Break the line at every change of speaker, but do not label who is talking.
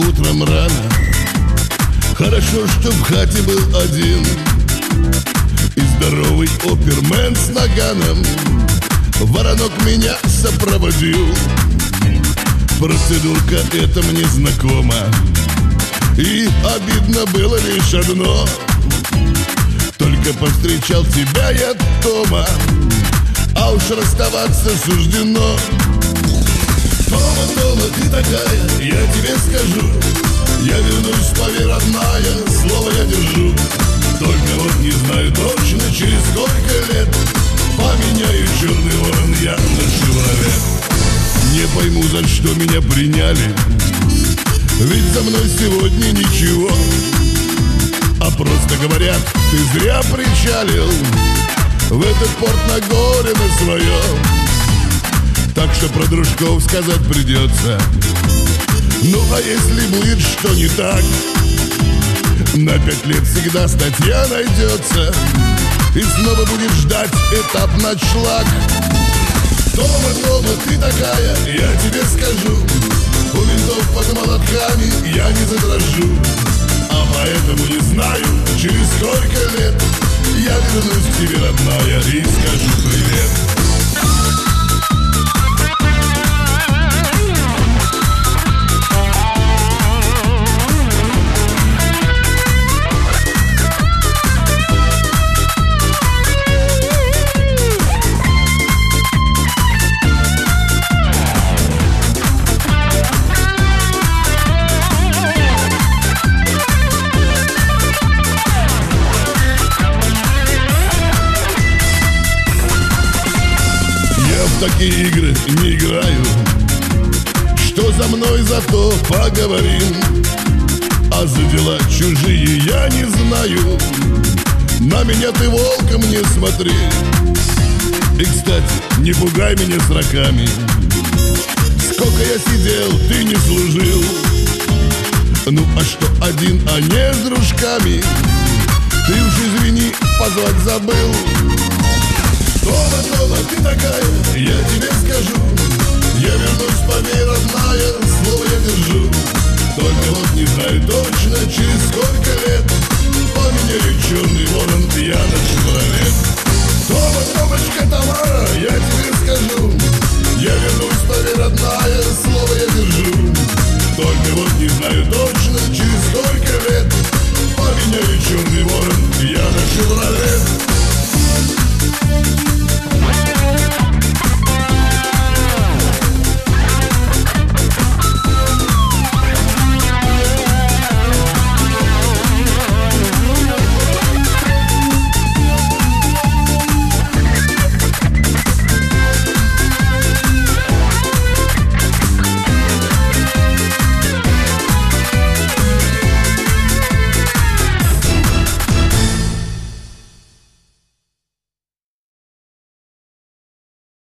утром рано. Хорошо, что в хате был один и здоровый опермен с наганом. Воронок меня сопроводил. Процедурка эта мне знакома, и обидно было лишь одно: только повстречал тебя я, Тома, а уж расставаться суждено. Тома, Тома, ты такая, я тебе скажу, я вернусь, поверь, родная, слово я держу. Только вот не знаю точно, через сколько лет поменяю черный ворон я на «Шевроле». Не пойму, за что меня приняли, ведь за мной сегодня ничего, а просто говорят, ты зря причалил в этот порт на горе на своем. Так что про дружков сказать придется. Ну а если будет что не так, на 5 лет всегда статья найдется, и снова будет ждать этап начшлаг. Тома, Тома, ты такая, я тебе скажу, у ментов под молотками я не задрожу, а поэтому не знаю, через сколько лет я вернусь к тебе, родная, и скажу привет. В такие игры не играю, что за мной зато поговорим, а за дела чужие я не знаю. На меня ты волком не смотри. И, кстати, не пугай меня сроками. Сколько я сидел, ты не служил. Ну а что один, а не с дружками? Ты уж извини, позвать забыл. Тома, Тома, ты такая, я тебе скажу, я вернусь, поверь, родная, слово я держу. Только вот не знаю точно, через сколько лет поменяю черный ворон я на «Шевроле». Тома, Томочка, Тамара, я